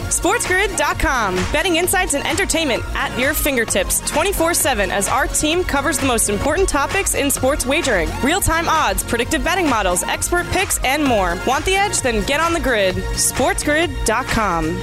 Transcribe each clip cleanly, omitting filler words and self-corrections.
SportsGrid.com. Betting insights and entertainment at your fingertips 24/7 as our team covers the most important topics in sports wagering. Real-time odds, predictive betting models, expert picks, and more. Want the edge? Then get on the grid. SportsGrid.com.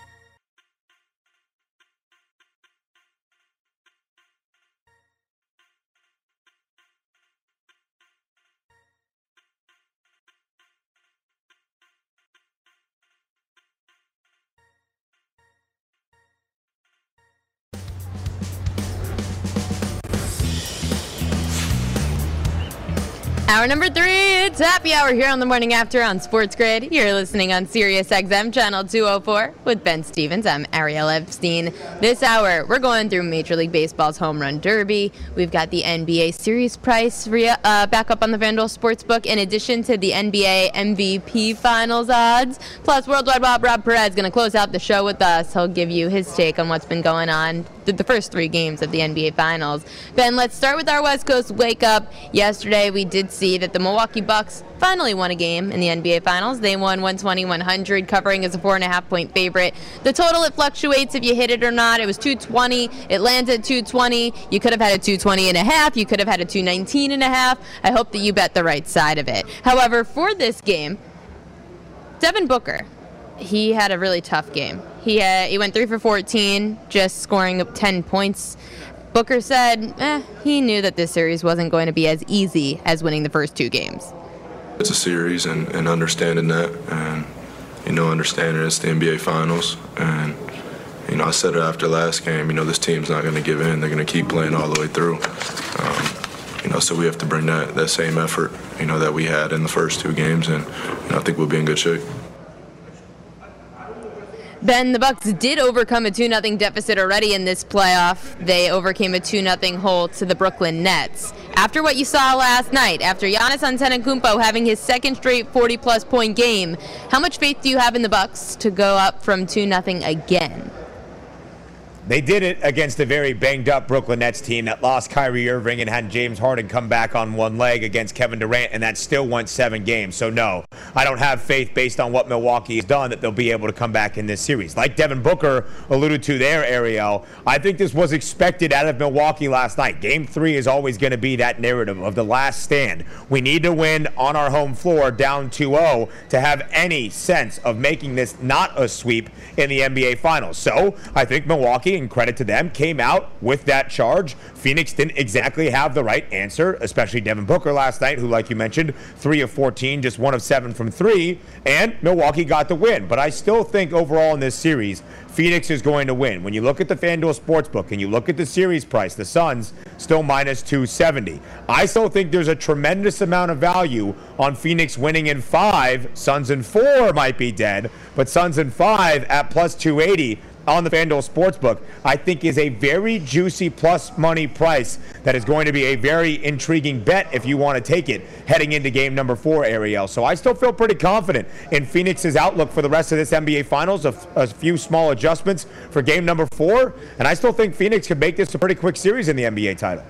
Hour number 3, it's Happy Hour here on the Morning After on Sports Grid. You're listening on Sirius XM Channel 204 with Ben Stevens. I'm Ariel Epstein. This hour, we're going through Major League Baseball's Home Run Derby. We've got the NBA Series price back up on the FanDuel Sportsbook, in addition to the NBA MVP Finals odds. Plus, Worldwide Rob Perez is going to close out the show with us. He'll give you his take on what's been going on through the first 3 games of the NBA Finals. Ben, let's start with our West Coast wake-up. Yesterday, we did see that the Milwaukee Bucks finally won a game in the NBA Finals. They won 120-100, covering as a 4.5-point favorite. The total, it fluctuates if you hit it or not. It was 220. It lands at 220. You could have had a 220.5. You could have had a 219.5. I hope that you bet the right side of it. However, for this game, Devin Booker, he had a really tough game. He went 3 for 14, just scoring 10 points. Booker said he knew that this series wasn't going to be as easy as winning the first 2 games. It's a series, and understanding that, and understanding it's the NBA Finals, and I said it after last game. This team's not going to give in. They're going to keep playing all the way through. So we have to bring that same effort, that we had in the first 2 games, and I think we'll be in good shape. Ben, the Bucks did overcome a 2-0 deficit already in this playoff. They overcame a 2-0 hole to the Brooklyn Nets. After what you saw last night, after Giannis Antetokounmpo having his second straight 40-plus point game, how much faith do you have in the Bucks to go up from 2-0 again? They did it against a very banged-up Brooklyn Nets team that lost Kyrie Irving and had James Harden come back on one leg against Kevin Durant, and that still won 7 games. So, no, I don't have faith based on what Milwaukee has done that they'll be able to come back in this series. Like Devin Booker alluded to there, Ariel, I think this was expected out of Milwaukee last night. Game 3 is always going to be that narrative of the last stand. We need to win on our home floor down 2-0 to have any sense of making this not a sweep in the NBA Finals. So, I think Milwaukee, and credit to them, came out with that charge. Phoenix didn't exactly have the right answer, especially Devin Booker last night, who, like you mentioned, 3 of 14, just 1 of 7 from 3, and Milwaukee got the win. But I still think overall in this series, Phoenix is going to win. When you look at the FanDuel Sportsbook and you look at the series price, the Suns still minus 270. I still think there's a tremendous amount of value on Phoenix winning in 5. Suns in 4 might be dead, but Suns in 5 at plus 280 on the FanDuel Sportsbook, I think is a very juicy plus money price that is going to be a very intriguing bet if you want to take it heading into game number 4, Ariel. So I still feel pretty confident in Phoenix's outlook for the rest of this NBA Finals. A few small adjustments for game number 4, and I still think Phoenix could make this a pretty quick series in the NBA title.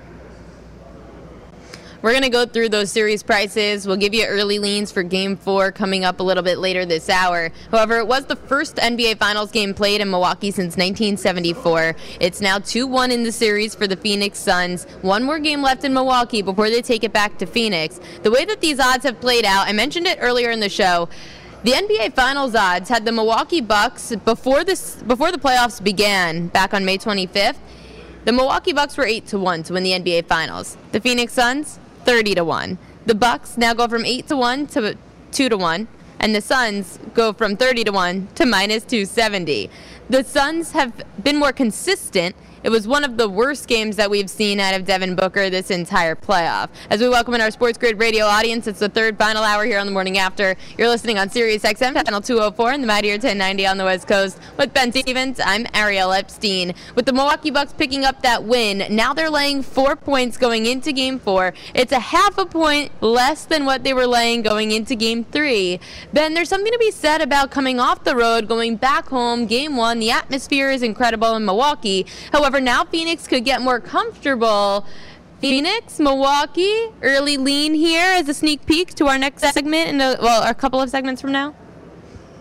We're going to go through those series prices. We'll give you early leans for Game 4 coming up a little bit later this hour. However, it was the first NBA Finals game played in Milwaukee since 1974. It's now 2-1 in the series for the Phoenix Suns. 1 more game left in Milwaukee before they take it back to Phoenix. The way that these odds have played out, I mentioned it earlier in the show, the NBA Finals odds had the Milwaukee Bucks, before the playoffs began back on May 25th, the Milwaukee Bucks were 8-1 to win the NBA Finals. The Phoenix Suns, 30-1. The Bucks now go from 8-1 to 2-1, and the Suns go from 30-1 to minus 270. The Suns have been more consistent. It was one of the worst games that we've seen out of Devin Booker this entire playoff. As we welcome in our Sports Grid radio audience, it's the 3rd final hour here on the Morning After. You're listening on Sirius XM, channel 204, and the Mighty 1090 on the West Coast. With Ben Stevens, I'm Ariel Epstein. With the Milwaukee Bucks picking up that win, now they're laying 4 points going into Game 4. It's a half a point less than what they were laying going into Game 3. Ben, there's something to be said about coming off the road, going back home, Game 1. The atmosphere is incredible in Milwaukee. However, now Phoenix could get more comfortable. Phoenix, Milwaukee, early lean here as a sneak peek to our next segment, a couple of segments from now.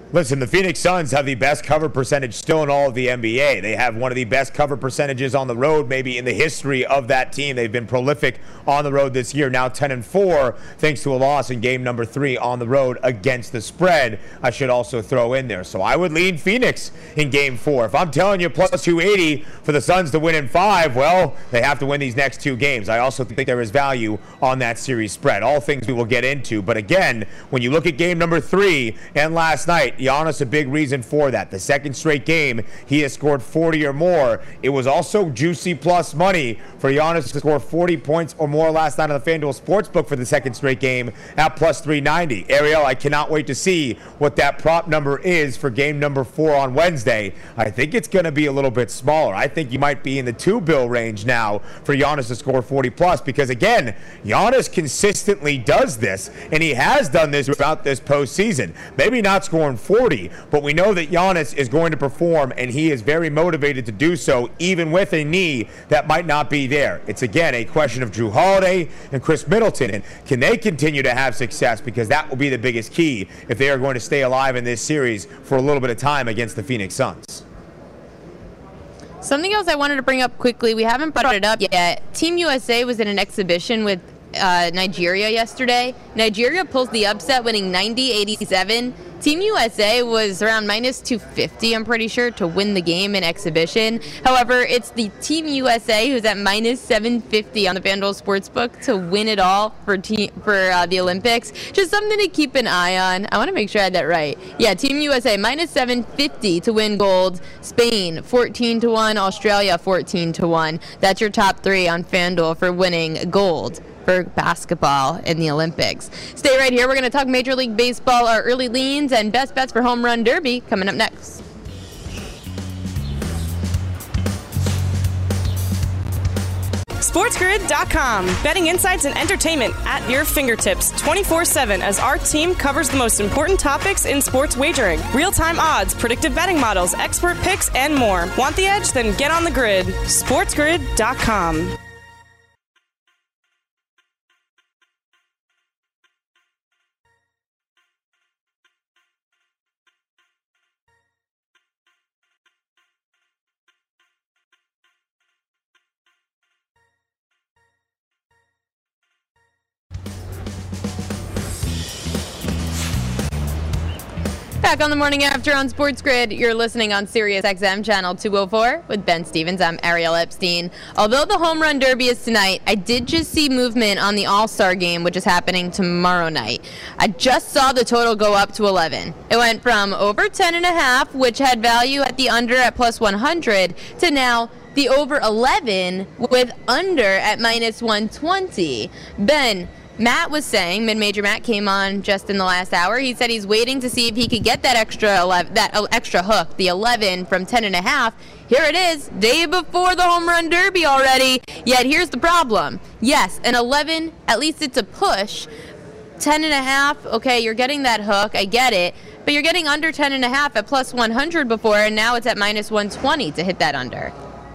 Listen, the Phoenix Suns have the best cover percentage still in all of the NBA. They have one of the best cover percentages on the road maybe in the history of that team. They've been prolific on the road this year, now 10-4, thanks to a loss in game number 3 on the road against the spread, I should also throw in there. So I would lean Phoenix in game 4. If I'm telling you plus 280 for the Suns to win in 5, well, they have to win these next 2 games. I also think there is value on that series spread. All things we will get into. But again, when you look at game number 3 and last night, Giannis a big reason for that. The second straight game, he has scored 40 or more. It was also juicy plus money for Giannis to score 40 points or more last night on the FanDuel Sportsbook for the second straight game at plus 390. Ariel, I cannot wait to see what that prop number is for game number 4 on Wednesday. I think it's going to be a little bit smaller. I think you might be in the 2 bill range now for Giannis to score 40 plus because, again, Giannis consistently does this, and he has done this throughout this postseason. Maybe not scoring 40, but we know that Giannis is going to perform, and he is very motivated to do so, even with a knee that might not be there. It's, again, a question of Jrue Holiday and Chris Middleton, and can they continue to have success, because that will be the biggest key if they are going to stay alive in this series for a little bit of time against the Phoenix Suns. Something else I wanted to bring up quickly, we haven't brought it up yet. Team USA was in an exhibition with Nigeria yesterday. Nigeria pulls the upset, winning 90-87. Team USA was around minus 250, I'm pretty sure, to win the game in exhibition. However, it's the Team USA who's at minus 750 on the FanDuel Sportsbook to win it all for the Olympics. Just something to keep an eye on. I want to make sure I had that right. Yeah, Team USA minus 750 to win gold. Spain 14-1. Australia 14-1. That's your top 3 on FanDuel for winning gold for basketball in the Olympics. Stay right here. We're going to talk Major League Baseball, our early leans, and best bets for Home Run Derby coming up next. SportsGrid.com. Betting insights and entertainment at your fingertips 24/7 as our team covers the most important topics in sports wagering. Real-time odds, predictive betting models, expert picks, and more. Want the edge? Then get on the grid. SportsGrid.com. Back on the morning after on Sports Grid, you're listening on Sirius XM channel 204 with Ben Stevens. I'm Ariel Epstein. Although the Home Run Derby is tonight, I did just see movement on the All-Star game, which is happening tomorrow night. I just saw the total go up to 11. It went from over 10.5, which had value at the under at plus 100, to now the over 11 with under at minus 120. Ben, Matt was saying, Mid-Major Matt came on just in the last hour. He said he's waiting to see if he could get that extra hook, the 11 from 10.5. Here it is, day before the Home Run Derby already. Yet here's the problem. Yes, an 11, at least it's a push. 10.5, okay, you're getting that hook, I get it. But you're getting under 10.5 at plus 100 before, and now it's at minus 120 to hit that under.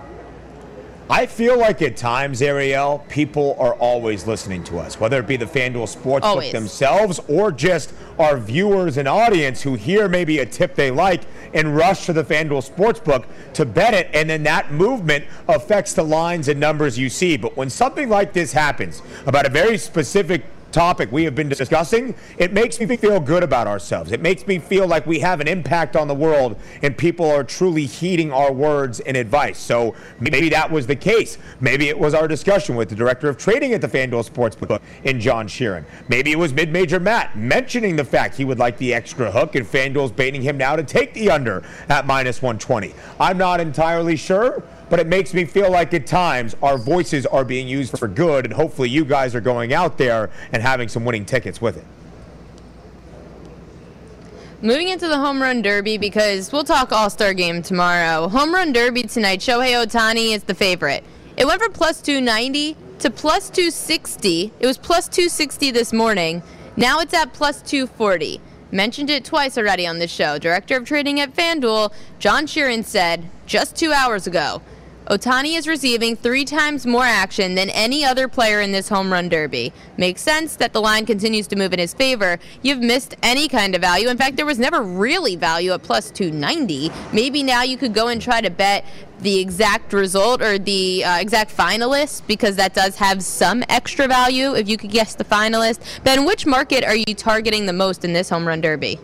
I feel like at times, Ariel, people are always listening to us, whether it be the FanDuel Sportsbook themselves or just our viewers and audience who hear maybe a tip they like and rush to the FanDuel Sportsbook to bet it, and then that movement affects the lines and numbers you see. But when something like this happens about a very specific topic we have been discussing, it makes me feel good about ourselves. It makes me feel like we have an impact on the world and people are truly heeding our words and advice. So maybe that was the case. Maybe it was our discussion with the director of trading at the FanDuel Sportsbook in John Sheeran. Maybe it was Mid-Major Matt mentioning the fact he would like the extra hook and FanDuel's baiting him now to take the under at minus 120. I'm not entirely sure, but it makes me feel like at times our voices are being used for good, and hopefully you guys are going out there and having some winning tickets with it. Moving into the Home Run Derby, because we'll talk All-Star Game tomorrow. Home Run Derby tonight, Shohei Ohtani is the favorite. It went from plus 290 to plus 260. It was plus 260 this morning. Now it's at plus 240. Mentioned it twice already on this show. Director of Trading at FanDuel, John Sheeran, said just 2 hours ago, Ohtani is receiving 3 times more action than any other player in this home run derby. Makes sense that the line continues to move in his favor. You've missed any kind of value. In fact, there was never really value at plus 290. Maybe now you could go and try to bet the exact result or the exact finalist, because that does have some extra value if you could guess the finalist. Ben, which market are you targeting the most in this home run derby?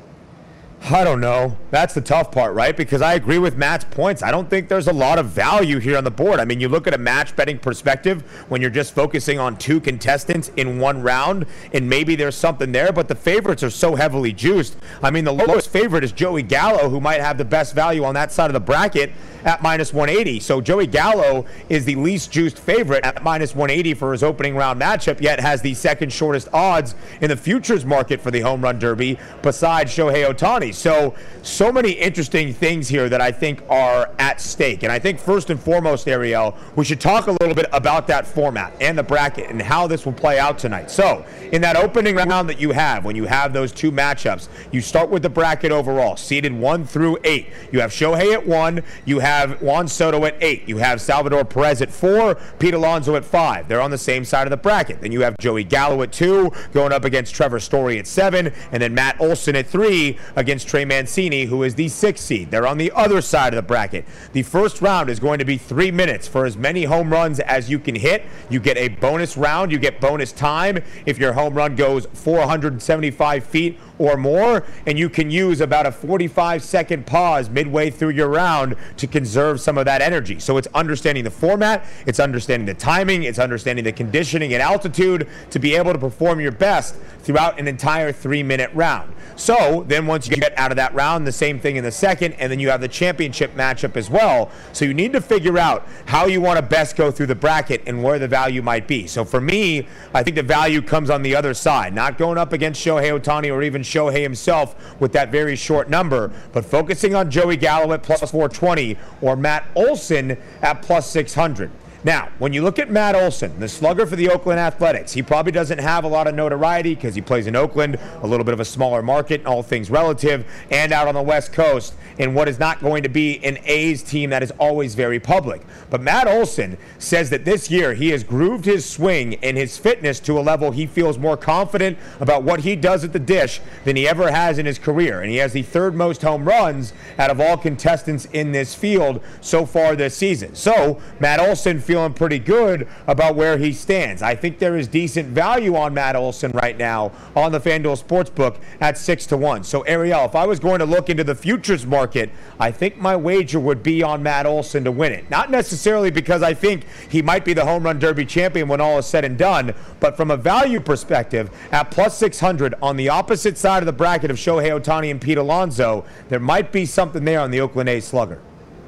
I don't know. That's the tough part, right? Because I agree with Matt's points. I don't think there's a lot of value here on the board. I mean, you look at a match betting perspective when you're just focusing on 2 contestants in one round, and maybe there's something there, but the favorites are so heavily juiced. I mean, the lowest favorite is Joey Gallo, who might have the best value on that side of the bracket at minus 180. So Joey Gallo is the least juiced favorite at minus 180 for his opening round matchup, yet has the second shortest odds in the futures market for the home run derby besides Shohei Ohtani. So many interesting things here that I think are at stake. And I think first and foremost, Ariel, we should talk a little bit about that format and the bracket and how this will play out tonight. So in that opening round that you have, when you have those 2 matchups, you start with the bracket overall, seeded 1 through 8. You have Shohei at 1, you have Juan Soto at 8, you have Salvador Perez at 4, Pete Alonso at 5. They're on the same side of the bracket. Then you have Joey Gallo at 2, going up against Trevor Story at 7, and then Matt Olson at 3 against Trey Mancini, who is the 6th seed. They're on the other side of the bracket. The first round is going to be 3 minutes for as many home runs as you can hit. You get a bonus round. You get bonus time if your home run goes 475 feet or more, and you can use about a 45-second pause midway through your round to conserve some of that energy. So it's understanding the format, it's understanding the timing, it's understanding the conditioning and altitude to be able to perform your best throughout an entire 3-minute round. So then once you get out of that round, the same thing in the second, and then you have the championship matchup as well. So you need to figure out how you want to best go through the bracket and where the value might be. So for me, I think the value comes on the other side, not going up against Shohei Ohtani or even Shohei himself with that very short number, but focusing on Joey Gallo at plus 420 or Matt Olson at plus 600. Now, when you look at Matt Olson, the slugger for the Oakland Athletics, he probably doesn't have a lot of notoriety because he plays in Oakland, a little bit of a smaller market, all things relative, and out on the West Coast in what is not going to be an A's team that is always very public. But Matt Olson says that this year he has grooved his swing and his fitness to a level he feels more confident about what he does at the dish than he ever has in his career. And he has the 3rd most home runs out of all contestants in this field so far this season. So Matt Olson feels pretty good about where he stands. I think there is decent value on Matt Olson right now on the FanDuel Sportsbook at 6-1. So Ariel, if I was going to look into the futures market, I think my wager would be on Matt Olson to win it. Not necessarily because I think he might be the home run derby champion when all is said and done, but from a value perspective, at plus 600 on the opposite side of the bracket of Shohei Ohtani and Pete Alonso, there might be something there on the Oakland A's slugger.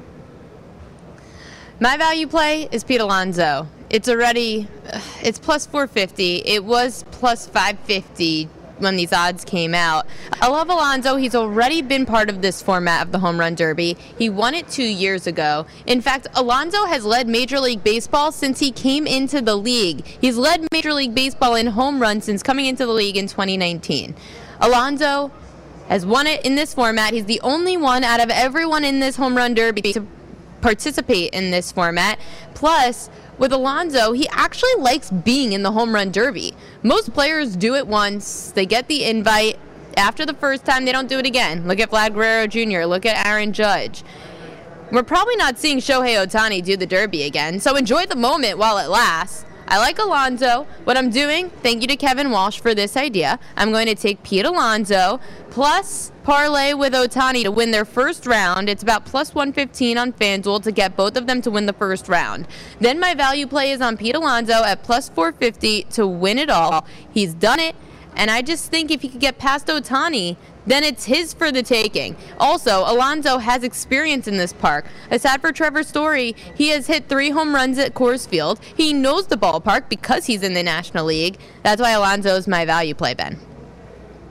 My value play is Pete Alonso. It's plus 450. It was plus 550 when these odds came out. I love Alonso. He's already been part of this format of the Home Run Derby. He won it 2 years ago. In fact, Alonso has led Major League Baseball since he came into the league. He's led Major League Baseball in home runs since coming into the league in 2019. Alonso has won it in this format. He's the only one out of everyone in this Home Run Derby to participate in this format. Plus, with Alonso, he actually likes being in the Home Run Derby. Most players do it once, they get the invite. After the first time, they don't do it again. Look at Vlad Guerrero Jr., look at Aaron Judge. We're probably not seeing Shohei Ohtani do the Derby again, so enjoy the moment while it lasts. I like Alonso. What I'm doing, thank you to Kevin Walsh for this idea, I'm going to take Pete Alonso plus parlay with Ohtani to win their first round. It's about plus 115 on FanDuel to get both of them to win the first round. Then my value play is on Pete Alonso at plus 450 to win it all. He's done it, and I just think if he could get past Ohtani, then it's his for the taking. Also, Alonso has experience in this park. Aside for Trevor Story, he has hit 3 home runs at Coors Field. He knows the ballpark because he's in the National League. That's why Alonso is my value play, Ben.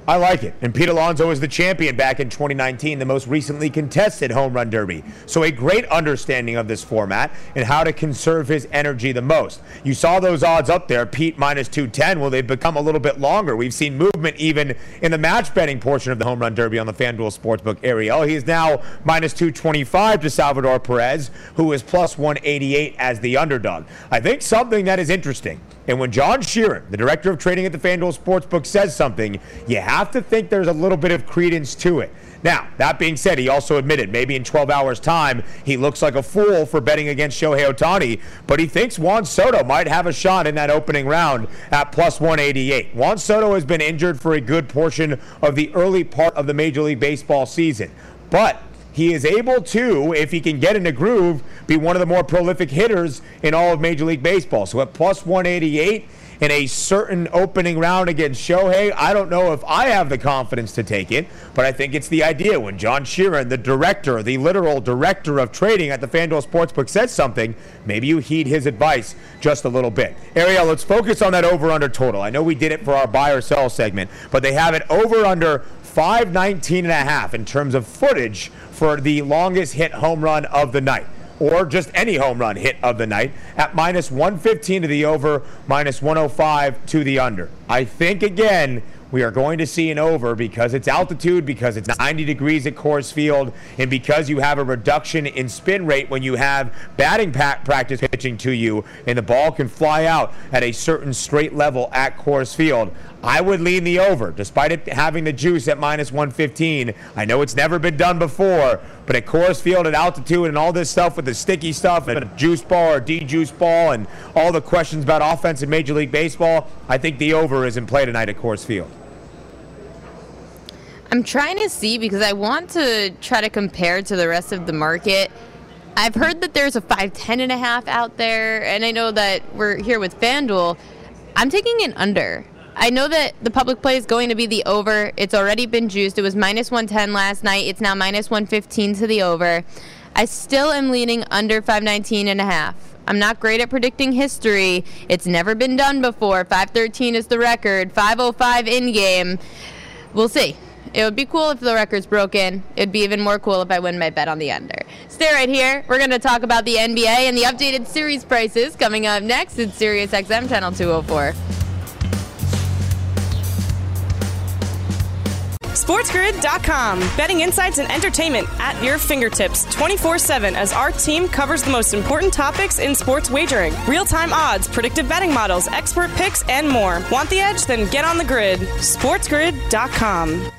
I like it. And Pete Alonso was the champion back in 2019, the most recently contested home run derby. So a great understanding of this format and how to conserve his energy the most. You saw those odds up there, Pete minus 210. Well, they've become a little bit longer. We've seen movement even in the match betting portion of the home run derby on the FanDuel Sportsbook. Ariel, he is now minus 225 to Salvador Perez, who is plus 188 as the underdog. I think something that is interesting, and when John Sheeran, the director of trading at the FanDuel Sportsbook, says something, you have to think there's a little bit of credence to it. Now, that being said, he also admitted maybe in 12 hours' time he looks like a fool for betting against Shohei Ohtani, but he thinks Juan Soto might have a shot in that opening round at plus 188. Juan Soto has been injured for a good portion of the early part of the Major League Baseball season, but he is able to, if he can get in a groove, be one of the more prolific hitters in all of Major League Baseball. So at plus 188 in a certain opening round against Shohei, I don't know if I have the confidence to take it, but I think it's the idea. When John Sheeran, the director, the literal director of trading at the FanDuel Sportsbook, says something, maybe you heed his advice just a little bit. Ariel, let's focus on that over-under total. I know we did it for our buy or sell segment, but they have it over-under 519.5 in terms of footage for the longest hit home run of the night, or just any home run hit of the night, at minus 115 to the over, minus 105 to the under. I think, again, we are going to see an over because it's altitude, because it's 90 degrees at Coors Field, and because you have a reduction in spin rate when you have batting practice pitching to you, and the ball can fly out at a certain straight level at Coors Field. I would lean the over, despite it having the juice at minus 115. I know it's never been done before, but at Coors Field, at altitude, and all this stuff with the sticky stuff, and a juice ball or de-juice ball, and all the questions about offense in Major League Baseball, I think the over is in play tonight at Coors Field. I'm trying to see because I want to try to compare to the rest of the market. I've heard that there's a 510.5 out there, and I know that we're here with FanDuel. I'm taking an under. I know that the public play is going to be the over. It's already been juiced. It was minus 110 last night. It's now minus 115 to the over. I still am leaning under 519.5. I'm not great at predicting history. It's never been done before. 513 is the record. 505 in-game. We'll see. It would be cool if the record's broken. It would be even more cool if I win my bet on the under. Stay right here. We're going to talk about the NBA and the updated series prices coming up next. It's SiriusXM Channel 204. SportsGrid.com. Betting insights and entertainment at your fingertips 24/7 as our team covers the most important topics in sports wagering. Real-time odds, predictive betting models, expert picks, and more. Want the edge? Then get on the grid. SportsGrid.com.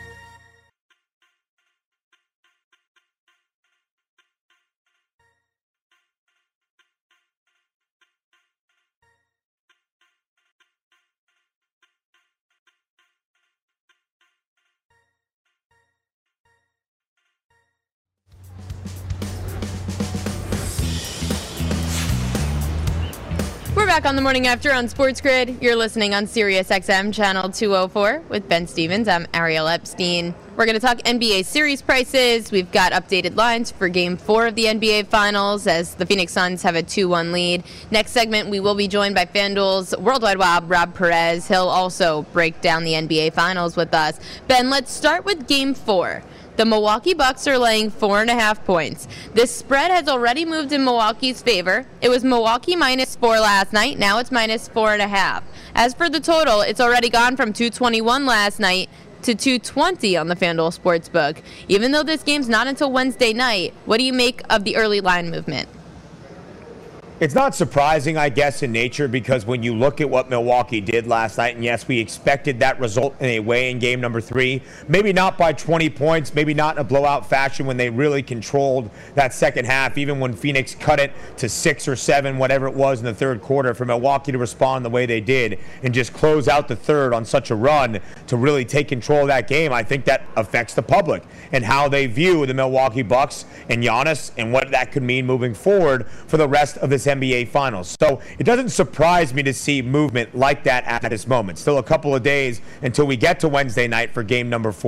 We're back on the morning after on Sports Grid. You're listening on SiriusXM Channel 204 with Ben Stevens. I'm Ariel Epstein. We're going to talk NBA series prices. We've got updated lines for Game 4 of the NBA Finals as the Phoenix Suns have a 2-1 lead. Next segment, we will be joined by FanDuel's Worldwide Wob, Rob Perez. He'll also break down the NBA Finals with us. Ben, let's start with Game 4. The Milwaukee Bucks are laying 4.5 points. This spread has already moved in Milwaukee's favor. It was Milwaukee -4 last night. Now it's -4.5. As for the total, it's already gone from 221 last night to 220 on the FanDuel Sportsbook. Even though this game's not until Wednesday night, what do you make of the early line movement? It's not surprising, I guess, in nature, because when you look at what Milwaukee did last night, and yes, we expected that result in a way in game number 3, maybe not by 20 points, maybe not in a blowout fashion when they really controlled that second half, even when Phoenix cut it to 6 or 7, whatever it was in the third quarter, for Milwaukee to respond the way they did and just close out the third on such a run to really take control of that game. I think that affects the public and how they view the Milwaukee Bucks and Giannis and what that could mean moving forward for the rest of this NBA Finals. So it doesn't surprise me to see movement like that at this moment. Still a couple of days until we get to Wednesday night for game number 4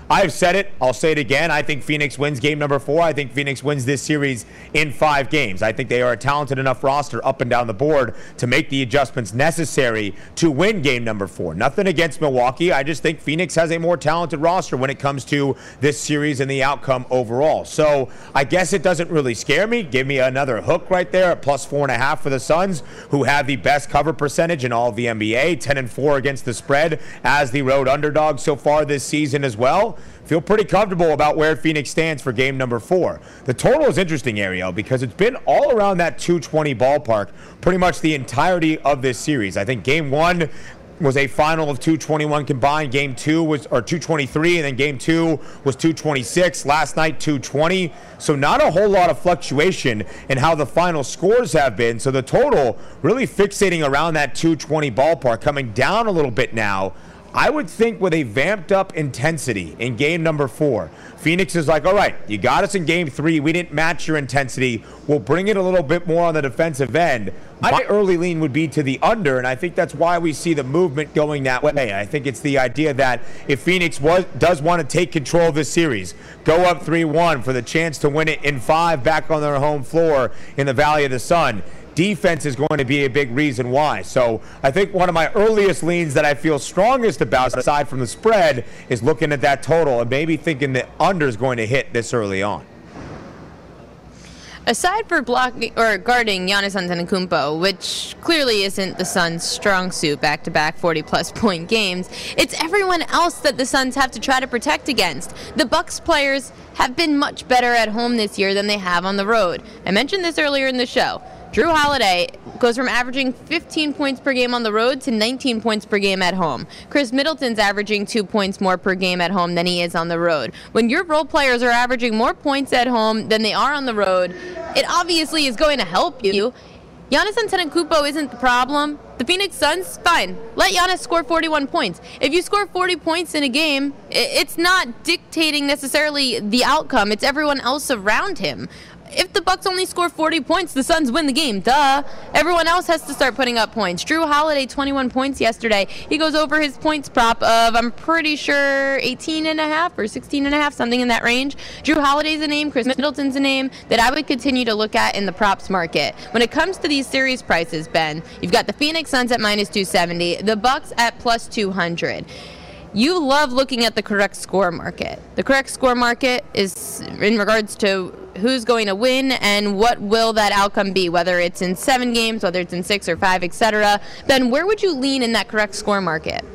I've said it. I'll say it again. I think Phoenix wins game number 4. I think Phoenix wins this series in 5 games. I think they are a talented enough roster up and down the board to make the adjustments necessary to win game number 4. Nothing against Milwaukee. I just think Phoenix has a more talented roster when it comes to this series and the outcome overall. So I guess it doesn't really scare me. Give me another hook right there at plus 4.5 for the Suns, who have the best cover percentage in all of the NBA, 10-4 against the spread as the road underdog so far this season as well. Feel pretty comfortable about where Phoenix stands for game number 4. The total is interesting, Ariel, because it's been all around that 220 ballpark pretty much the entirety of this series. I think game 1 was a final of 221 combined. Game 2 was 223, and then game 2 was 226. Last night, 220. So not a whole lot of fluctuation in how the final scores have been. So the total really fixating around that 220 ballpark, coming down a little bit now. I would think with a vamped up intensity in game number 4, Phoenix is like, all right, you got us in game 3. We didn't match your intensity. We'll bring it a little bit more on the defensive end. My early lean would be to the under, and I think that's why we see the movement going that way. I think it's the idea that if Phoenix does want to take control of this series, go up 3-1 for the chance to win it in 5 back on their home floor in the Valley of the Sun, defense is going to be a big reason why. So I think one of my earliest leans that I feel strongest about, aside from the spread, is looking at that total and maybe thinking the under is going to hit this early on. Aside for blocking or guarding Giannis Antetokounmpo, which clearly isn't the Suns' strong suit, back-to-back 40-plus point games, it's everyone else that the Suns have to try to protect against. The Bucks players have been much better at home this year than they have on the road. I mentioned this earlier in the show. Jrue Holiday goes from averaging 15 points per game on the road to 19 points per game at home. Chris Middleton's averaging 2 points more per game at home than he is on the road. When your role players are averaging more points at home than they are on the road, it obviously is going to help you. Giannis Antetokounmpo isn't the problem. The Phoenix Suns, fine. Let Giannis score 41 points. If you score 40 points in a game, it's not dictating necessarily the outcome. It's everyone else around him. If the Bucks only score 40 points, the Suns win the game. Duh. Everyone else has to start putting up points. Jrue Holiday, 21 points yesterday. He goes over his points prop of, I'm pretty sure, 18.5 or 16.5, something in that range. Jrue Holiday's a name. Chris Middleton's a name that I would continue to look at in the props market. When it comes to these series prices, Ben, you've got the Phoenix Suns at minus 270, the Bucks at plus 200. You love looking at the correct score market. The correct score market is in regards to who's going to win and what will that outcome be, whether it's in 7 games, whether it's in 6 or 5, etc. Ben, where would you lean in that correct score market?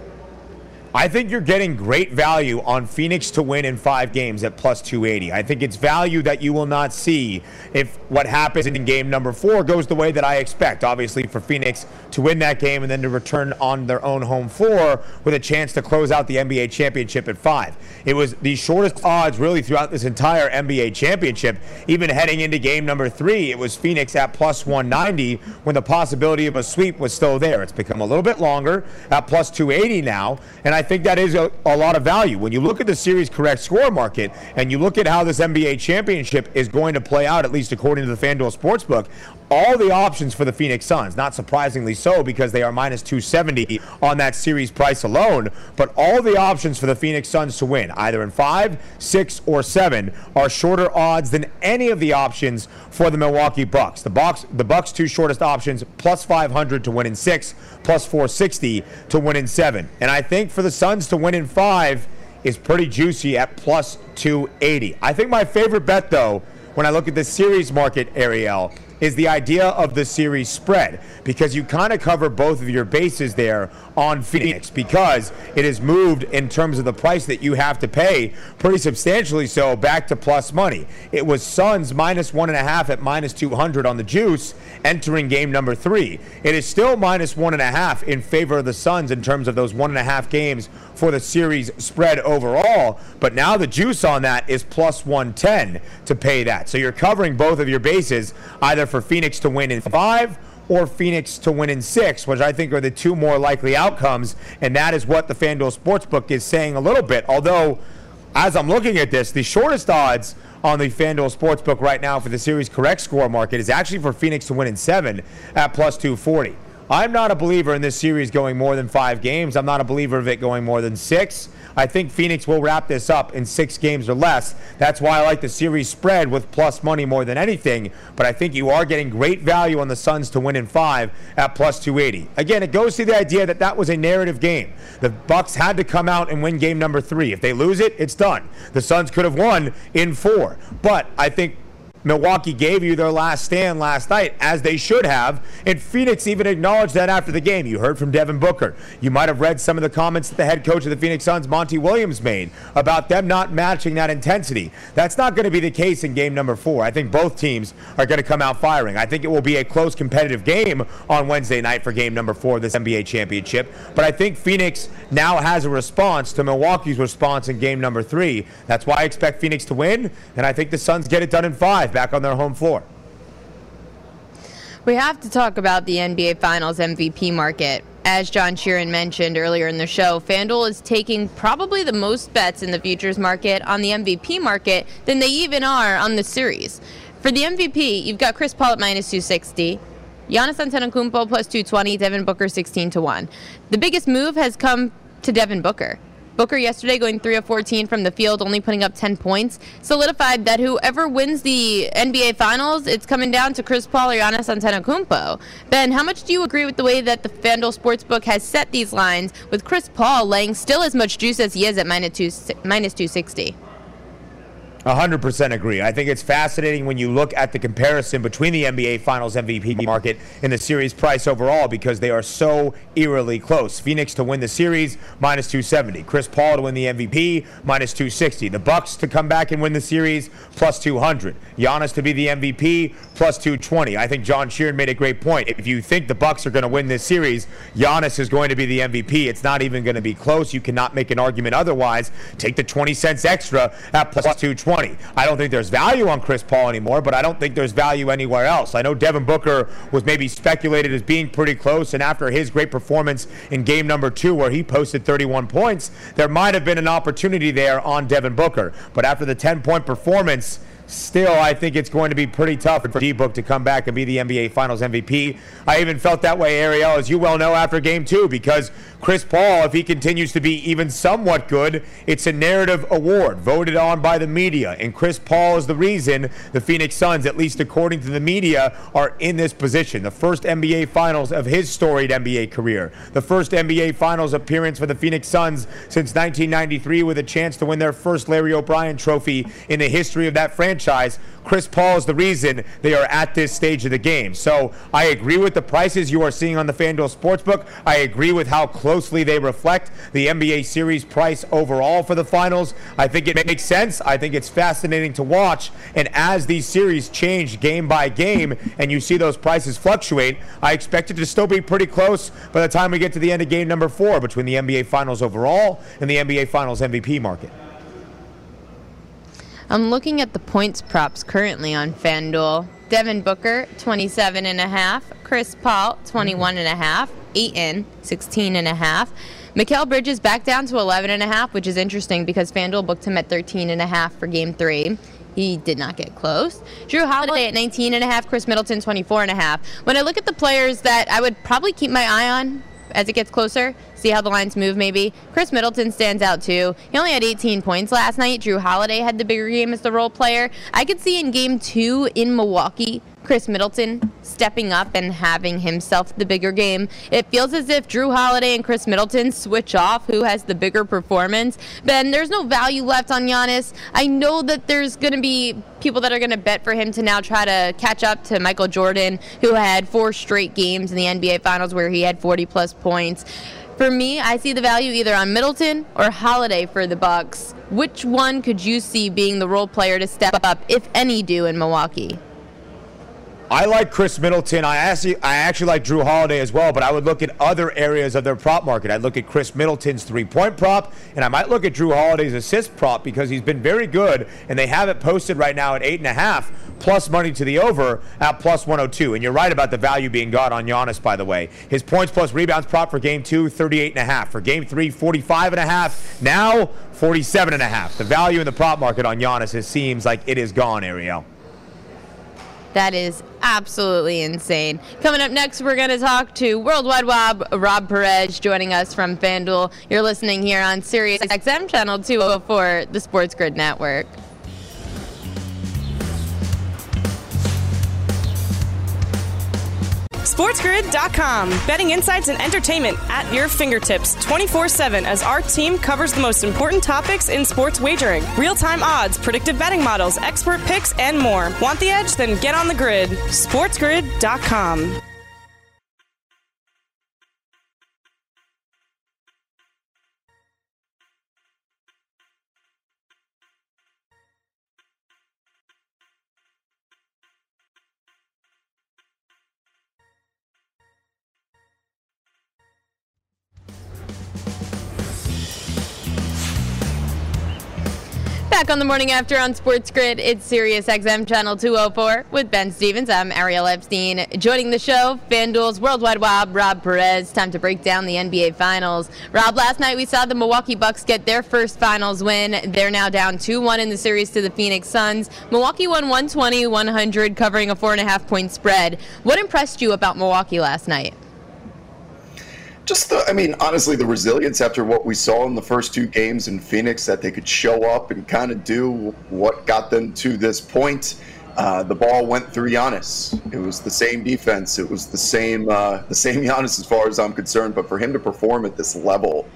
I think you're getting great value on Phoenix to win in 5 games at plus 280. I think it's value that you will not see if what happens in game number 4 goes the way that I expect. Obviously, for Phoenix to win that game and then to return on their own home floor with a chance to close out the NBA championship at 5. It was the shortest odds really throughout this entire NBA championship. Even heading into game number 3, it was Phoenix at plus 190 when the possibility of a sweep was still there. It's become a little bit longer at plus 280 now, and I think that is a lot of value. When you look at the series correct score market and you look at how this NBA championship is going to play out, at least according to the FanDuel Sportsbook, all the options for the Phoenix Suns, not surprisingly so because they are minus 270 on that series price alone, but all the options for the Phoenix Suns to win, either in 5, 6, or 7, are shorter odds than any of the options for the Milwaukee Bucks. The Bucks' 2 shortest options, plus 500 to win in 6, plus 460 to win in 7. And I think for the Suns to win in 5 is pretty juicy at plus 280. I think my favorite bet, though, when I look at the series market, Ariel, is the idea of the series spread, because you kind of cover both of your bases there on Phoenix, because it has moved in terms of the price that you have to pay pretty substantially so back to plus money. It was Suns minus 1.5 at minus 200 on the juice entering game number 3. It is still minus 1.5 in favor of the Suns in terms of those 1.5 games for the series spread overall, but now the juice on that is plus 110 to pay that. So you're covering both of your bases, either for Phoenix to win in 5 or Phoenix to win in 6, which I think are the 2 more likely outcomes, and that is what the FanDuel Sportsbook is saying a little bit. Although, as I'm looking at this, the shortest odds on the FanDuel Sportsbook right now for the series correct score market is actually for Phoenix to win in 7 at plus 240. I'm not a believer in this series going more than 5 games. I'm not a believer of it going more than 6. I think Phoenix will wrap this up in 6 games or less. That's why I like the series spread with plus money more than anything. But I think you are getting great value on the Suns to win in 5 at plus 280. Again, it goes to the idea that that was a narrative game. The Bucks had to come out and win game number 3. If they lose it, it's done. The Suns could have won in 4. But I think Milwaukee gave you their last stand last night, as they should have, and Phoenix even acknowledged that after the game. You heard from Devin Booker. You might have read some of the comments that the head coach of the Phoenix Suns, Monty Williams, made about them not matching that intensity. That's not going to be the case in game number 4. I think both teams are going to come out firing. I think it will be a close, competitive game on Wednesday night for game number 4 of this NBA championship, but I think Phoenix now has a response to Milwaukee's response in game number 3. That's why I expect Phoenix to win, and I think the Suns get it done in 5. Back on their home floor. We have to talk about the NBA Finals MVP market. As John Sheeran mentioned earlier in the show, FanDuel is taking probably the most bets in the futures market on the MVP market than they even are on the series. For the MVP, you've got Chris Paul at minus 260, Giannis Antetokounmpo plus 220, Devin Booker 16-1. The biggest move has come to Devin Booker. Booker yesterday going 3 of 14 from the field, only putting up 10 points, solidified that whoever wins the NBA Finals, it's coming down to Chris Paul or Giannis Antetokounmpo. Ben, how much do you agree with the way that the FanDuel Sportsbook has set these lines, with Chris Paul laying still as much juice as he is at minus 260? 100% agree. I think it's fascinating when you look at the comparison between the NBA Finals MVP market and the series price overall, because they are so eerily close. Phoenix to win the series, minus 270. Chris Paul to win the MVP, minus 260. The Bucks to come back and win the series, plus 200. Giannis to be the MVP, plus 220. I think John Sheeran made a great point. If you think the Bucks are going to win this series, Giannis is going to be the MVP. It's not even going to be close. You cannot make an argument otherwise. Take the 20 cents extra at plus 220. I don't think there's value on Chris Paul anymore, but I don't think there's value anywhere else. I know Devin Booker was maybe speculated as being pretty close, and after his great performance in game number 2 where he posted 31 points, there might have been an opportunity there on Devin Booker. But after the 10-point performance, still, I think it's going to be pretty tough for D-Book to come back and be the NBA Finals MVP. I even felt that way, Ariel, as you well know, after Game 2, because Chris Paul, if he continues to be even somewhat good, it's a narrative award voted on by the media, and Chris Paul is the reason the Phoenix Suns, at least according to the media, are in this position. The first NBA Finals of his storied NBA career. The first NBA Finals appearance for the Phoenix Suns since 1993, with a chance to win their first Larry O'Brien trophy in the history of that franchise. Chris Paul is the reason they are at this stage of the game. So I agree with the prices you are seeing on the FanDuel Sportsbook. I agree with how closely they reflect the NBA series price overall for the finals. I think it makes sense. I think it's fascinating to watch. And as these series change game by game and you see those prices fluctuate, I expect it to still be pretty close by the time we get to the end of game number 4 between the NBA Finals overall and the NBA Finals MVP market. I'm looking at the points props currently on FanDuel. Devin Booker, 27.5. Chris Paul, 21.5. Ayton, 16.5. Mikal Bridges back down to 11.5, which is interesting because FanDuel booked him at 13.5 for Game 3. He did not get close. Jrue Holiday at 19.5. Chris Middleton, 24.5. When I look at the players that I would probably keep my eye on as it gets closer, see how the lines move maybe, Chris Middleton stands out too. He only had 18 points last night. Jrue Holiday had the bigger game as the role player. I could see in Game 2 in Milwaukee, Chris Middleton stepping up and having himself the bigger game. It feels as if Jrue Holiday and Chris Middleton switch off who has the bigger performance. Ben, there's no value left on Giannis. I know that there's going to be people that are going to bet for him to now try to catch up to Michael Jordan, who had 4 straight games in the NBA Finals where he had 40-plus points. For me, I see the value either on Middleton or Holiday for the Bucks. Which one could you see being the role player to step up, if any do, in Milwaukee? I like Chris Middleton. I actually like Jrue Holiday as well, but I would look at other areas of their prop market. I'd look at Chris Middleton's 3-point prop, and I might look at Jrue Holiday's assist prop because he's been very good, and they have it posted right now at 8.5, plus money to the over at plus 102. And you're right about the value being got on Giannis, by the way. His points plus rebounds prop for Game 2, 38.5. For Game 3, 45.5. Now, 47.5. The value in the prop market on Giannis, it seems like it is gone, Ariel. That is absolutely insane. Coming up next, we're going to talk to Worldwide Rob Perez, joining us from FanDuel. You're listening here on Sirius XM Channel 204, the Sports Grid Network. SportsGrid.com. Betting insights and entertainment at your fingertips 24/7 as our team covers the most important topics in sports wagering. Real-time odds, predictive betting models, expert picks, and more. Want the edge? Then get on the grid. SportsGrid.com. Back on the morning after on Sports Grid, it's Sirius XM Channel 204 with Ben Stevens. I'm Ariel Epstein. Joining the show, FanDuel's Worldwide Rob Perez. Time to break down the NBA Finals. Rob, last night we saw the Milwaukee Bucks get their first Finals win. They're now down 2-1 in the series to the Phoenix Suns. Milwaukee won 120-100, covering a 4.5-point spread. What impressed you about Milwaukee last night? Just honestly, the resilience after what we saw in the first two games in Phoenix, that they could show up and kind of do what got them to this point. The ball went through Giannis. It was the same defense. It was the same Giannis as far as I'm concerned. But for him to perform at this level,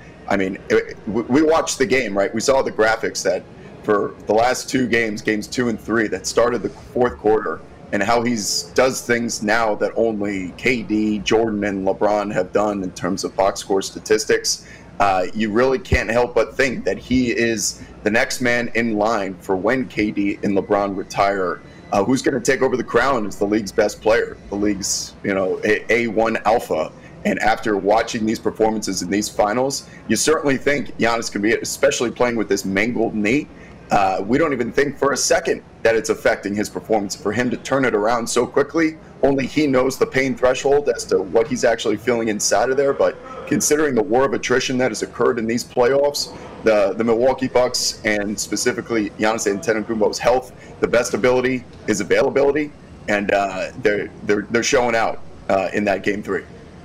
we watched the game, right? We saw the graphics that for the last two games, games 2 and 3, that started the fourth quarter, and how he does things now that only KD, Jordan, and LeBron have done in terms of box score statistics. You really can't help but think that he is the next man in line for when KD and LeBron retire. Who's going to take over the crown as the league's best player, the league's A1 alpha. And after watching these performances in these finals, you certainly think Giannis can be it, especially playing with this mangled knee. We don't even think for a second that it's affecting his performance. For him to turn it around so quickly, only he knows the pain threshold as to what he's actually feeling inside of there. But considering the war of attrition that has occurred in these playoffs, the Milwaukee Bucks, and specifically Giannis Antetokounmpo's health, the best ability is availability, and they're showing out in that Game 3.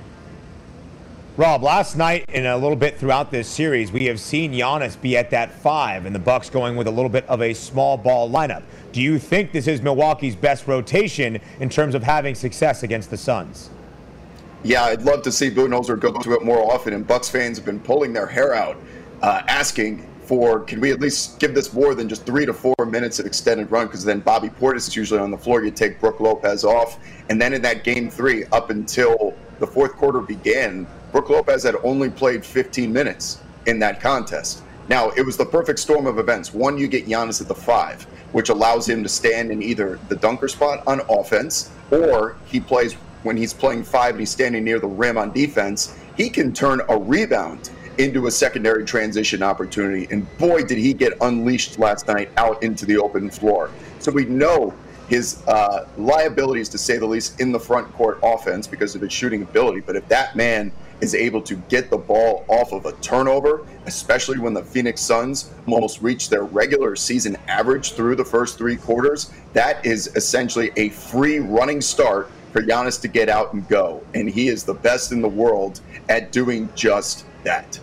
Rob, last night and a little bit throughout this series, we have seen Giannis be at that 5 and the Bucks going with a little bit of a small ball lineup. Do you think this is Milwaukee's best rotation in terms of having success against the Suns? Yeah, I'd love to see Budenholzer go to it more often, and Bucks fans have been pulling their hair out, asking for, can we at least give this more than just 3 to 4 minutes of extended run, because then Bobby Portis is usually on the floor. You take Brook Lopez off, and then in that Game 3, up until the fourth quarter began, Brook Lopez had only played 15 minutes in that contest. Now, it was the perfect storm of events. One, you get Giannis at the 5, which allows him to stand in either the dunker spot on offense, or he plays when he's playing 5 and he's standing near the rim on defense. He can turn a rebound into a secondary transition opportunity. And boy, did he get unleashed last night out into the open floor. So we know his liabilities, to say the least, in the front court offense because of his shooting ability. But if that man is able to get the ball off of a turnover, especially when the Phoenix Suns almost reached their regular season average through the first 3 quarters, that is essentially a free running start for Giannis to get out and go. And he is the best in the world at doing just that.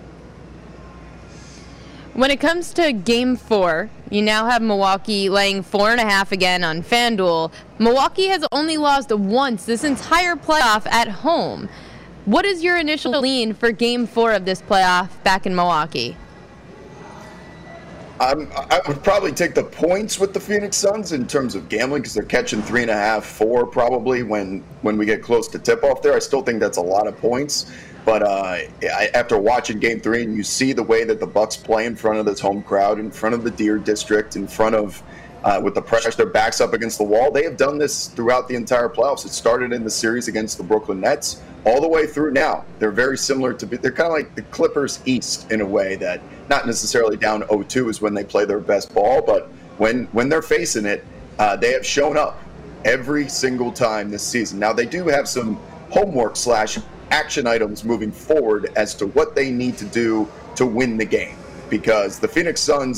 When it comes to Game 4, you now have Milwaukee laying 4.5 again on FanDuel. Milwaukee has only lost once this entire playoff at home. What is your initial lean for Game 4 of this playoff back in Milwaukee? I would probably take the points with the Phoenix Suns in terms of gambling, because they're catching 3.5, 4 probably when we get close to tip-off there. I still think that's a lot of points. But after watching Game 3, and you see the way that the Bucks play in front of this home crowd, in front of the Deer District, in front of with the pressure, their backs up against the wall. They have done this throughout the entire playoffs. It started in the series against the Brooklyn Nets all the way through now. They're very similar to, they're kind of like the Clippers East in a way, that not necessarily down 0-2 is when they play their best ball, but when they're facing it, they have shown up every single time this season. Now, they do have some homework / action items moving forward as to what they need to do to win the game, because the Phoenix Suns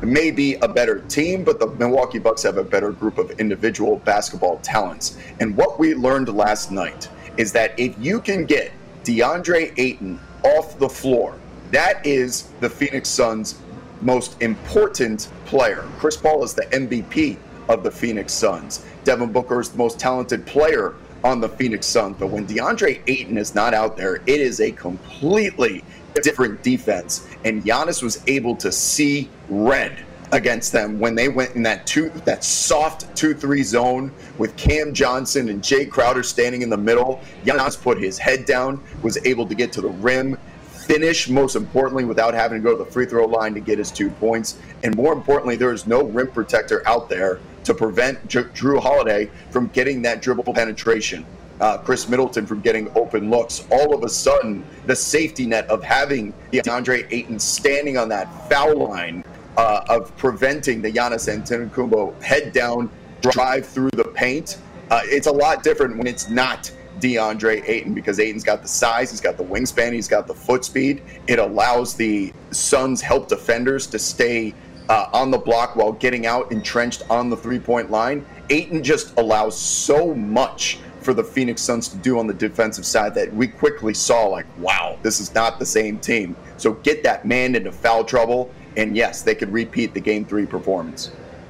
may be a better team, but the Milwaukee Bucks have a better group of individual basketball talents. And what we learned last night is that if you can get DeAndre Ayton off the floor, that is the Phoenix Suns' most important player. Chris Paul is the MVP of the Phoenix Suns. Devin Booker is the most talented player on the Phoenix Suns. But when DeAndre Ayton is not out there, it is a completely different defense. And Giannis was able to see red against them when they went in that soft 2-3 zone with Cam Johnson and Jay Crowder standing in the middle. Giannis put his head down, was able to get to the rim, finish, most importantly, without having to go to the free throw line to get his 2 points. And more importantly, there is no rim protector out there to prevent Drew Holiday from getting that dribble penetration. Chris Middleton from getting open looks. All of a sudden, the safety net of having DeAndre Ayton standing on that foul line of preventing the Giannis Antetokounmpo head down drive through the paint, it's a lot different when it's not DeAndre Ayton, because Ayton's got the size, he's got the wingspan, he's got the foot speed. It allows the Suns' help defenders to stay on the block while getting out entrenched on the three-point line. Ayton just allows so much for the Phoenix Suns to do on the defensive side that we quickly saw, like, wow, this is not the same team. So get that man into foul trouble, and yes, they could repeat the Game 3 performance.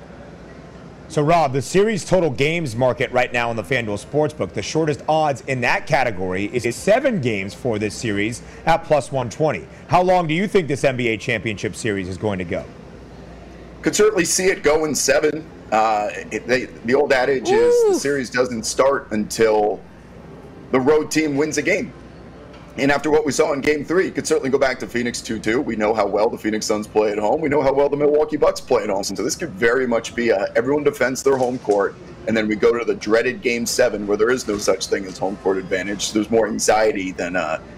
So, Rob, the series total games market right now on the FanDuel Sportsbook, the shortest odds in that category is 7 games for this series at plus 120. How long do you think this NBA championship series is going to go? Could certainly see it going 7. The old adage is the series doesn't start until the road team wins a game. And after what we saw in Game 3, you could certainly go back to Phoenix 2-2. We know how well the Phoenix Suns play at home. We know how well the Milwaukee Bucks play at home. So this could very much be everyone defends their home court, and then we go to the dreaded Game 7 where there is no such thing as home court advantage. There's more anxiety than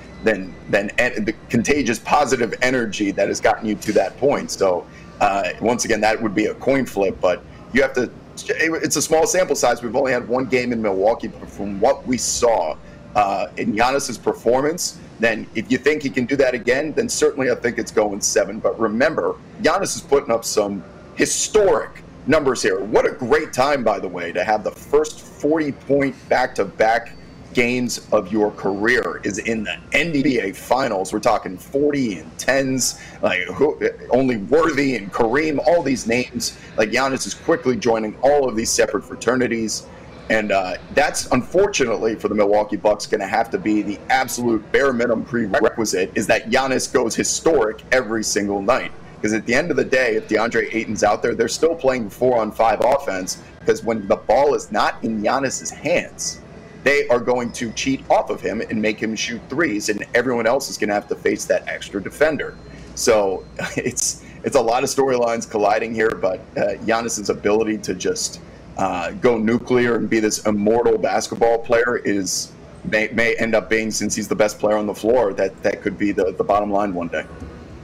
the contagious positive energy that has gotten you to that point. So once again, that would be a coin flip, but you have to. It's a small sample size. We've only had one game in Milwaukee, but from what we saw in Giannis's performance, then if you think he can do that again, then certainly I think it's going 7. But remember, Giannis is putting up some historic numbers here. What a great time, by the way, to have the first 40-point back-to-back games of your career is in the NBA Finals. We're talking 40 and 10s, like only Worthy and Kareem, all these names. Like Giannis is quickly joining all of these separate fraternities. And that's, unfortunately, for the Milwaukee Bucks, going to have to be the absolute bare minimum prerequisite, is that Giannis goes historic every single night. Because at the end of the day, if DeAndre Ayton's out there, they're still playing 4-on-5 offense, because when the ball is not in Giannis's hands, they are going to cheat off of him and make him shoot threes, and everyone else is going to have to face that extra defender. So it's a lot of storylines colliding here, but Giannis's ability to just go nuclear and be this immortal basketball player may end up being, since he's the best player on the floor, that could be the bottom line one day.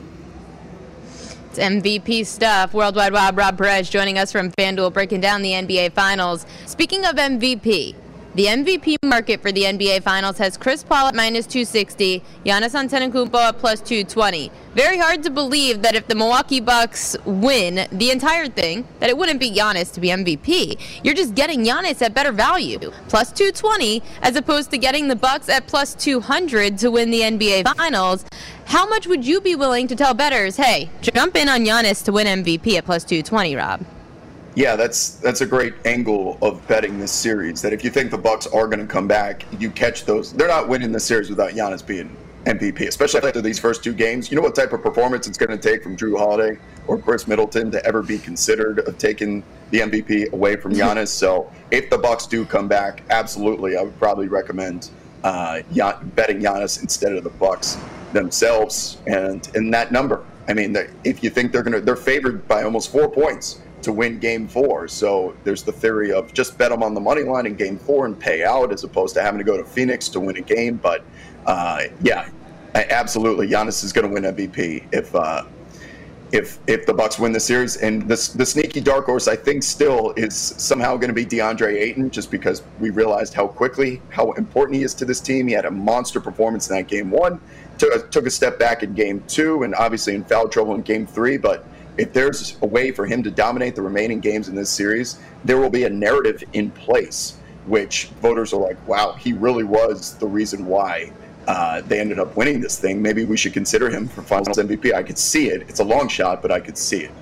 It's MVP stuff. Worldwide Rob Perez joining us from FanDuel, breaking down the NBA Finals. Speaking of MVP, the MVP market for the NBA Finals has Chris Paul at minus 260, Giannis Antetokounmpo at plus 220. Very hard to believe that if the Milwaukee Bucks win the entire thing, that it wouldn't be Giannis to be MVP. You're just getting Giannis at better value, plus 220, as opposed to getting the Bucks at plus 200 to win the NBA Finals. How much would you be willing to tell bettors, hey, jump in on Giannis to win MVP at plus 220, Rob? Yeah, that's a great angle of betting this series, that if you think the Bucks are going to come back, you catch those. They're not winning the series without Giannis being MVP, especially after these first 2 games. You know what type of performance it's going to take from Drew Holiday or Chris Middleton to ever be considered of taking the MVP away from Giannis. So if the Bucks do come back, absolutely, I would probably recommend betting Giannis instead of the Bucks themselves. And in that number, I mean, if you think they're favored by almost 4 points to win Game 4. So there's the theory of just bet them on the money line in Game 4 and pay out, as opposed to having to go to Phoenix to win a game. But absolutely, Giannis is going to win MVP if the Bucks win the series. And the sneaky dark horse, I think, still is somehow going to be DeAndre Ayton, just because we realized how important he is to this team. He had a monster performance in that Game 1, took a step back in Game 2, and obviously in foul trouble in Game 3. But if there's a way for him to dominate the remaining games in this series, there will be a narrative in place, which voters are like, wow, he really was the reason why they ended up winning this thing. Maybe we should consider him for Finals MVP. I could see it. It's a long shot, but I could see it.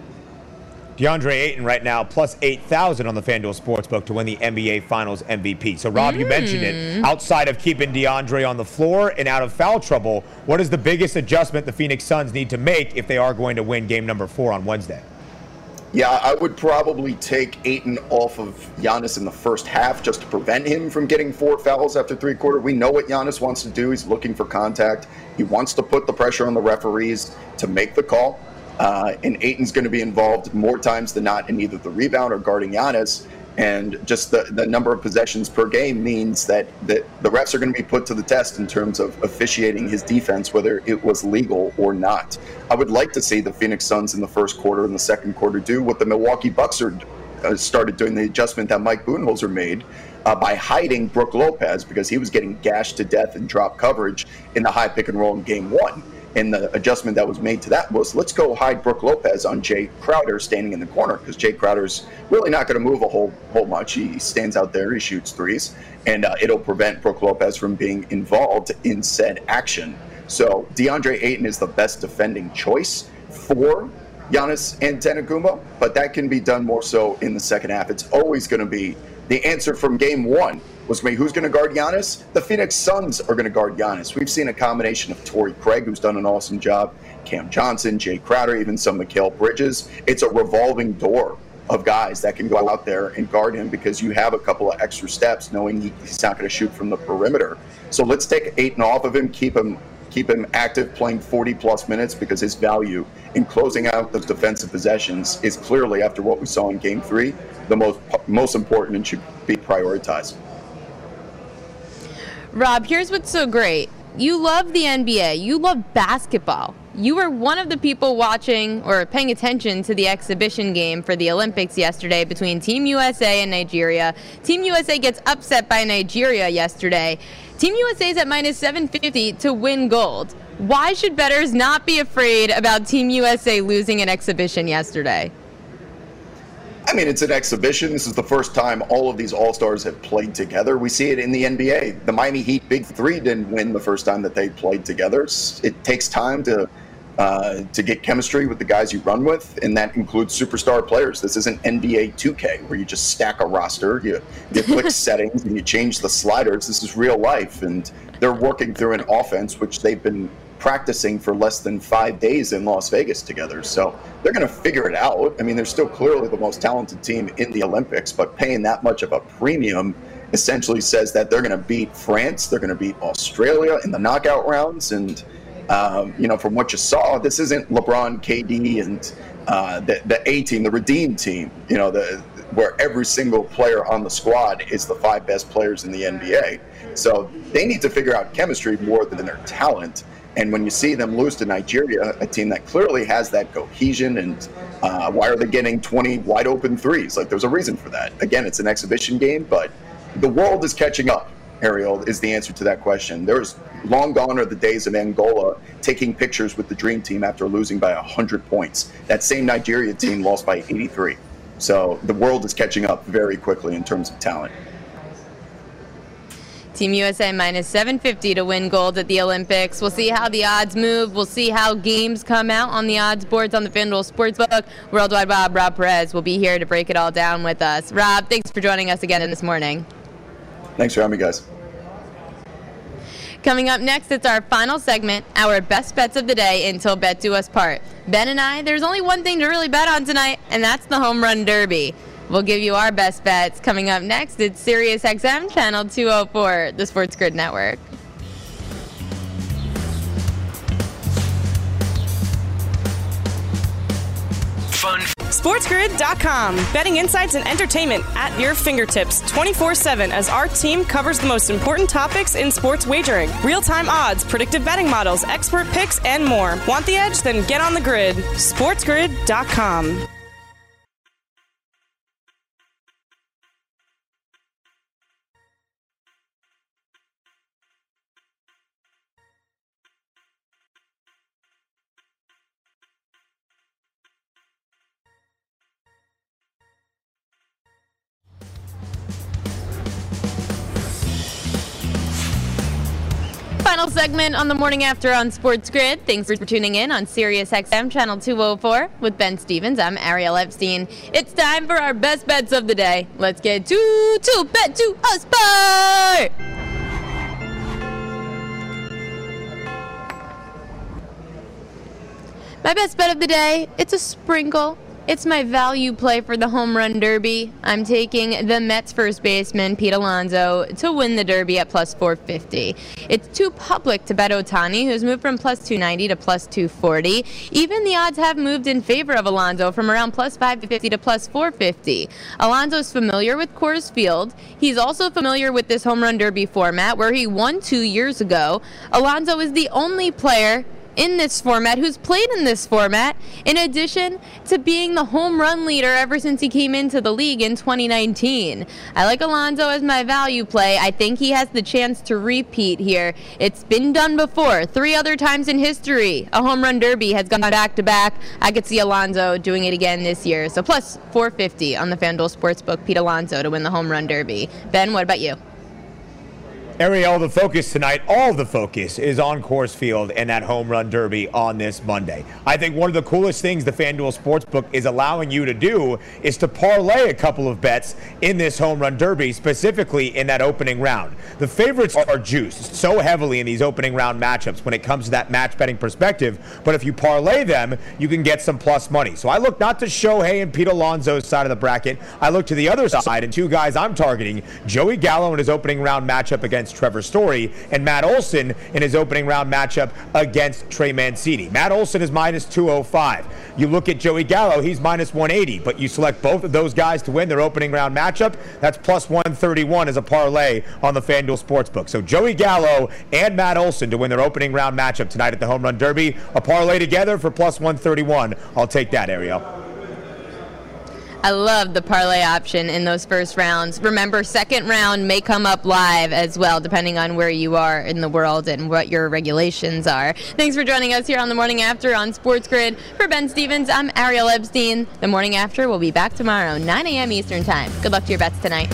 DeAndre Ayton right now plus 8,000 on the FanDuel Sportsbook to win the NBA Finals MVP. So, Rob, you mentioned it. Outside of keeping DeAndre on the floor and out of foul trouble, what is the biggest adjustment the Phoenix Suns need to make if they are going to win game number 4 on Wednesday? Yeah, I would probably take Ayton off of Giannis in the first half just to prevent him from getting 4 fouls after 3/4. We know what Giannis wants to do. He's looking for contact. He wants to put the pressure on the referees to make the call. And Ayton's going to be involved more times than not in either the rebound or guarding Giannis. And just the number of possessions per game means that the refs are going to be put to the test in terms of officiating his defense, whether it was legal or not. I would like to see the Phoenix Suns in the first quarter and the second quarter do what the Milwaukee Bucks started doing, the adjustment that Mike Budenholzer made by hiding Brook Lopez, because he was getting gashed to death in drop coverage in the high pick and roll in game 1. And the adjustment that was made to that was, let's go hide Brook Lopez on Jay Crowder standing in the corner, because Jay Crowder's really not going to move a whole much. He stands out there, he shoots threes, and it'll prevent Brook Lopez from being involved in said action. So DeAndre Ayton is the best defending choice for Giannis Antetokounmpo, but that can be done more so in the second half. It's always going to be the answer from game 1 was going to be, who's going to guard Giannis? The Phoenix Suns are going to guard Giannis. We've seen a combination of Torrey Craig, who's done an awesome job, Cam Johnson, Jay Crowder, even some Mikal Bridges. It's a revolving door of guys that can go out there and guard him, because you have a couple of extra steps knowing he's not going to shoot from the perimeter. So let's take Ayton off of him, keep him active, playing 40-plus minutes, because his value in closing out those defensive possessions is clearly, after what we saw in Game 3, the most important and should be prioritized. Rob, here's what's so great. You love the NBA. You love basketball. You were one of the people watching or paying attention to the exhibition game for the Olympics yesterday between Team USA and Nigeria. Team USA gets upset by Nigeria yesterday. Team USA is at minus 750 to win gold. Why should bettors not be afraid about Team USA losing an exhibition yesterday? I mean, it's an exhibition. This is the first time all of these All-Stars have played together. We see it in the NBA. The Miami Heat Big Three didn't win the first time that they played together. It takes time to get chemistry with the guys you run with, and that includes superstar players. This isn't NBA 2K where you just stack a roster, you click settings, and you change the sliders. This is real life, and they're working through an offense which they've been practicing for less than 5 days in Las Vegas together. So they're going to figure it out. I mean, they're still clearly the most talented team in the Olympics, but paying that much of a premium essentially says that they're going to beat France, they're going to beat Australia in the knockout rounds. And, from what you saw, this isn't LeBron, KD, and the A team, the Redeem team, where every single player on the squad is the 5 best players in the NBA. So they need to figure out chemistry more than their talent. And when you see them lose to Nigeria, a team that clearly has that cohesion, and why are they getting 20 wide open threes? Like, there's a reason for that. Again, it's an exhibition game, but the world is catching up, Ariel, is the answer to that question. There's long gone are the days of Angola taking pictures with the Dream Team after losing by 100 points. That same Nigeria team lost by 83. So the world is catching up very quickly in terms of talent. Team USA minus 750 to win gold at the Olympics. We'll see how the odds move. We'll see how games come out on the odds boards on the FanDuel Sportsbook. Worldwide Bob, Rob Perez, will be here to break it all down with us. Rob, thanks for joining us again this morning. Thanks for having me, guys. Coming up next, it's our final segment, our best bets of the day until bet do us part. Ben and I, there's only one thing to really bet on tonight, and that's the Home Run Derby. We'll give you our best bets. Coming up next, it's SiriusXM Channel 204, the Sports Grid Network. Fun. SportsGrid.com. Betting insights and entertainment at your fingertips 24/7 as our team covers the most important topics in sports wagering. Real-time odds, predictive betting models, expert picks, and more. Want the edge? Then get on the grid. SportsGrid.com. Final segment on the Morning After on Sports Grid. Thanks for tuning in on Sirius XM Channel 204 with Ben Stevens. I'm Ariel Epstein. It's time for our best bets of the day. Let's get to Bet to a Sport! My best bet of the day, it's a sprinkle. It's my value play for the home run derby. I'm taking the Mets first baseman, Pete Alonso, to win the derby at plus 450. It's too public to bet Ohtani, who's moved from plus 290 to plus 240. Even the odds have moved in favor of Alonso from around plus 550 to plus 450. Alonso's familiar with Coors Field. He's also familiar with this home run derby format where he won 2 years ago. Alonso is the only player in this format who's played in this format, in addition to being the home run leader ever since he came into the league in 2019. I like Alonso as my value play. I think he has the chance to repeat here. It's been done before. 3 other times in history, a home run derby has gone back-to-back. I could see Alonso doing it again this year. So plus 450 on the FanDuel Sportsbook, Pete Alonso to win the home run derby. Ben, what about you? Ariel, the focus tonight, all the focus is on Coors Field and that home run derby on this Monday. I think one of the coolest things the FanDuel Sportsbook is allowing you to do is to parlay a couple of bets in this home run derby, specifically in that opening round. The favorites are juiced so heavily in these opening round matchups when it comes to that match betting perspective, but if you parlay them, you can get some plus money. So I look not to Shohei and Pete Alonso's side of the bracket. I look to the other side, and 2 guys I'm targeting, Joey Gallo in his opening round matchup against Trevor Story, and Matt Olson in his opening round matchup against Trey Mancini. Matt Olson is minus 205. You look at Joey Gallo, he's minus 180, but you select both of those guys to win their opening round matchup, that's plus 131 as a parlay on the FanDuel Sportsbook. So Joey Gallo and Matt Olson to win their opening round matchup tonight at the Home Run Derby, a parlay together for plus 131. I'll take that, Ariel. I love the parlay option in those first rounds. Remember, second round may come up live as well, depending on where you are in the world and what your regulations are. Thanks for joining us here on The Morning After on Sports Grid. For Ben Stevens, I'm Ariel Epstein. The Morning After will be back tomorrow, 9 a.m. Eastern Time. Good luck to your bets tonight.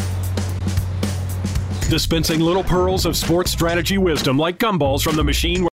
Dispensing little pearls of sports strategy wisdom like gumballs from the machine